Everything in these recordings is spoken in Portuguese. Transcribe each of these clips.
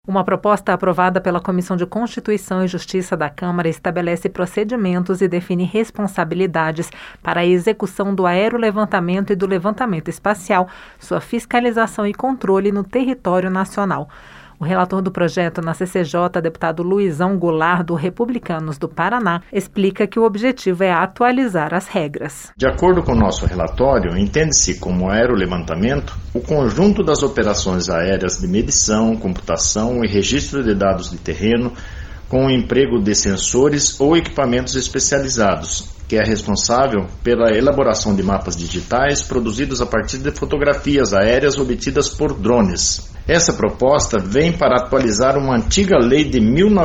Uma proposta aprovada pela Comissão de Constituição e Justiça da Câmara estabelece procedimentos e define responsabilidades para a execução do aerolevantamento e do levantamento espacial, sua fiscalização e controle no território nacional. O relator do projeto na CCJ, deputado Luizão Goulart, do Republicanos do Paraná, explica que o objetivo é atualizar as regras. De acordo com o nosso relatório, entende-se como aerolevantamento o conjunto das operações aéreas de medição, computação e registro de dados de terreno, com o emprego de sensores ou equipamentos especializados, que é responsável pela elaboração de mapas digitais produzidos a partir de fotografias aéreas obtidas por drones. Essa proposta vem para atualizar uma antiga lei de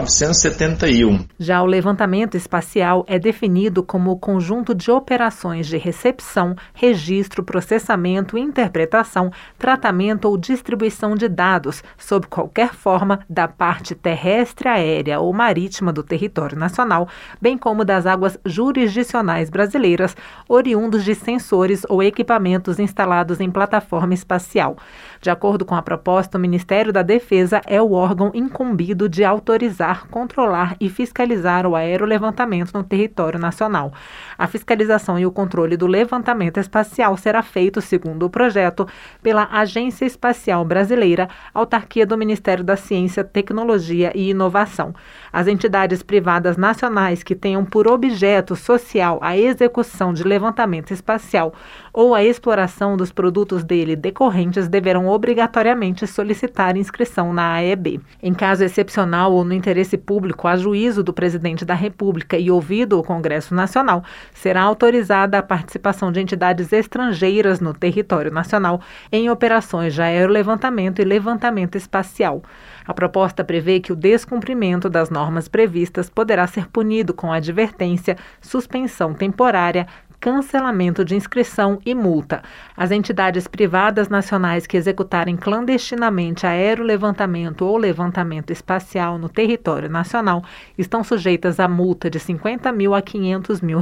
1971. Já o levantamento espacial é definido como o conjunto de operações de recepção, registro, processamento, interpretação, tratamento ou distribuição de dados, sob qualquer forma, da parte terrestre, aérea ou marítima do território nacional, bem como das águas jurisdicionais brasileiras, oriundos de sensores ou equipamentos instalados em plataforma espacial. De acordo com a proposta, o Ministério da Defesa é o órgão incumbido de autorizar, controlar e fiscalizar o aerolevantamento no território nacional. A fiscalização e o controle do levantamento espacial será feito, segundo o projeto, pela Agência Espacial Brasileira, autarquia do Ministério da Ciência, Tecnologia e Inovação. As entidades privadas nacionais que tenham por objeto social a execução de levantamento espacial ou a exploração dos produtos dele decorrentes deverão obrigatoriamente solicitar inscrição na AEB. Em caso excepcional ou no interesse público, a juízo do Presidente da República e ouvido o Congresso Nacional, será autorizada a participação de entidades estrangeiras no território nacional em operações de aerolevantamento e levantamento espacial. A proposta prevê que o descumprimento das normas previstas poderá ser punido com advertência, suspensão temporária, cancelamento de inscrição e multa. As entidades privadas nacionais que executarem clandestinamente aerolevantamento ou levantamento espacial no território nacional estão sujeitas a multa de R$50 mil a R$500 mil.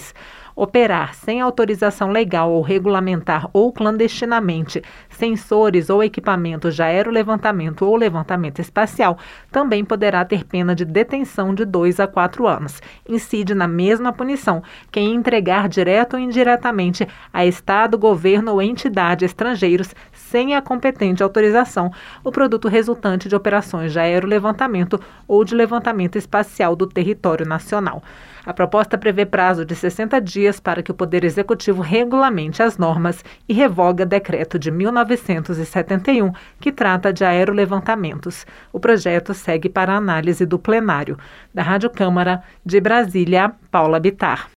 Operar sem autorização legal ou regulamentar ou clandestinamente sensores ou equipamentos de aerolevantamento ou levantamento espacial também poderá ter pena de detenção de 2 a 4 anos. Incide na mesma punição quem entregar direto ou indiretamente a Estado, governo ou entidade estrangeiros sem a competente autorização o produto resultante de operações de aerolevantamento ou de levantamento espacial do território nacional. A proposta prevê prazo de 60 dias para que o Poder Executivo regulamente as normas e revoga decreto de 1971, que trata de aerolevantamentos. O projeto segue para análise do plenário. Da Rádio Câmara, de Brasília, Paula Bittar.